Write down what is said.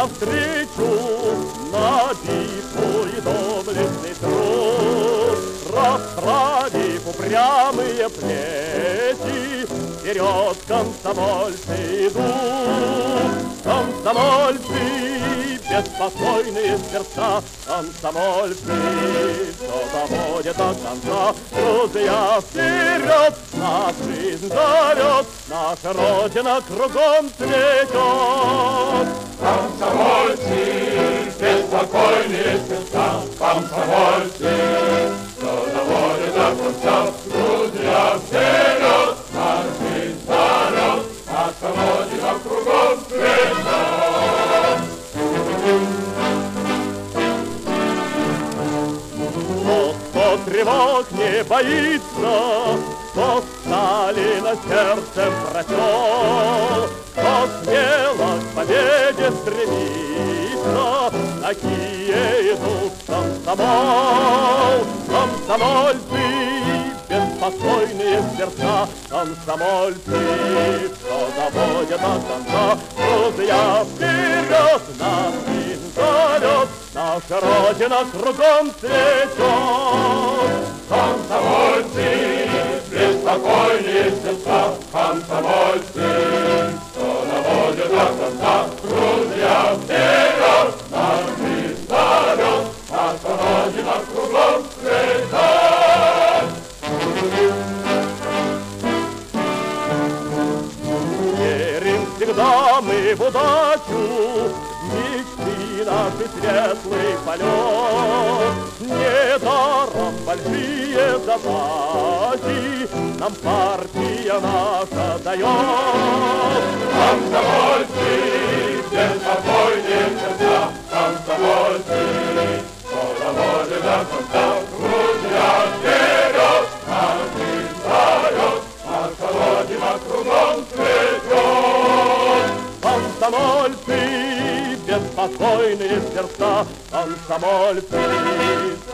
навстречу на битву и доблестный труд. Расправив упрямые плечи, вперед комсомольцы идут. Комсомольцы, беспокойные сердца, комсомольцы, все доводят до конца. Друзья, вперед, наш жизнь зовет, наша Родина кругом цветет. Комсомольцы, беспокойные сердца, комсомольцы, все доводят до конца. Друзья, вперед, наш жизнь зовет, наша Родина кругом цветет. Кто тревог не боится, кто Сталина сердцем прочел, кто смело к победе стремится, такие идут в комсомол. Комсомольцы, беспокойные сердца, комсомольцы, все доводят до конца. Друзья, вперед, нас жизнь зовет, наша Родина кругом цветет. Комсомольцы, беспокойные сердца, комсомольцы, все доводят до конца. Друзья, вперед, наш жизнь зовет, наша Родина кругом цветет. Верим всегда мы в удачу, мечты наши светлый полет. Недаром большие задачи нам партия наша дает. Комсомольцы, беспокойные сердца, комсомольцы, все доводят до конца. Друзья, вперед, наш жизнь зовет, наша Родина кругом цветет. Комсомольцы, беспокойные сердца, комсомольцы,